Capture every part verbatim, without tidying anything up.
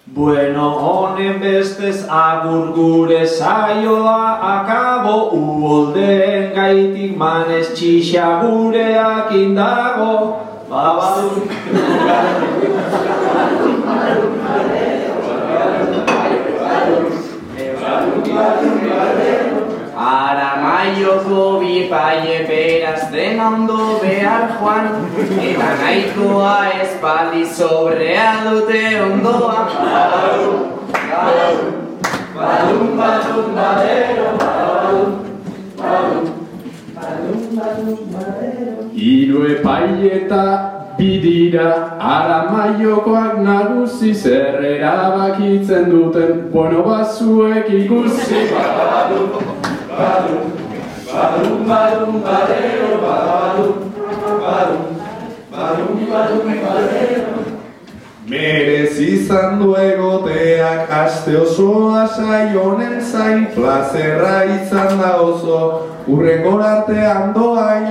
Bueno, honen bestez agur gure saioa akabo, uholdeen gaitik manez txixa gureak indago. Badabadu. Aramaioko bi paie beraz den ondo behar joan, eta nahikoa espaldi sobrea dute ondoa. Badum, badum, badum, badero, badum, badum, badum, badum, badero. Hiru epaieta bidira, Aramaiokoak nagusi zer erabakitzen duten, bueno bazuek ikusi. Badum, badum, badum, badum, badero, badum, badum, badum, badum, badero. Merez izan du egoteak aste osoa saionen zain, plazerra izan da oso, hurrengor artean doain.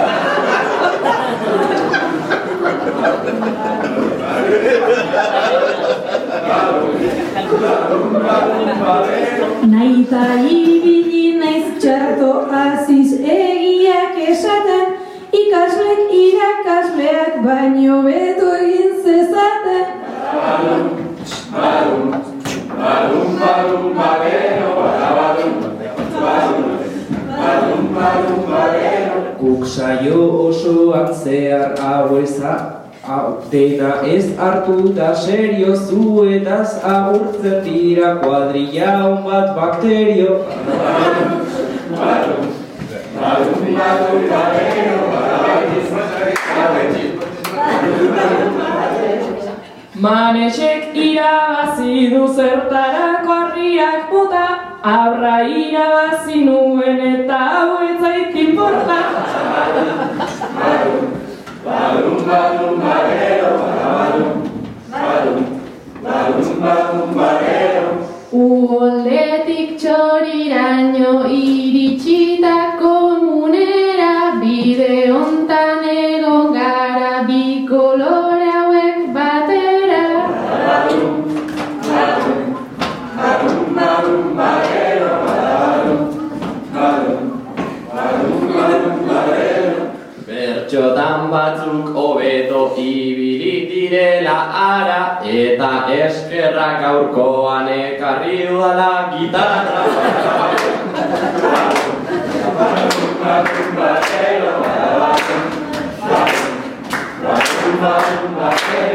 Naita ibili naiz txarto aziz egiak esaten, ikaslek irakasleak baino beto egin zezaten. Badum, badum, badum, badum, badero, badabadum, badum, badum, badum, badero. Guk saio osoan zehar hau eza, hau dena ez hartu da serio, zuetaz agurtzen dira kuadrilla hon bat bakterio. Badum, badum, badum, badum, badero, Manesek irabazi du zertarako harriak bota, abra irabazi nuen eta hau ez zait inporta. Badum, badum, badum, badero, badum, badum, badum, badum, badero. Uholdetik txoriraino iritsita komunera, bide hontan egon gara bi kolore hauek batera. Badum, badum, badum, badum, badero, badum, badum, badum, badum, badero. Bertxotan batzuk hobeto ibili direla ara, eta eskerrak gaurkoan ekarri duala gitarra. Badum, badum, badum, badero, badum, badum, badum, badum, badero.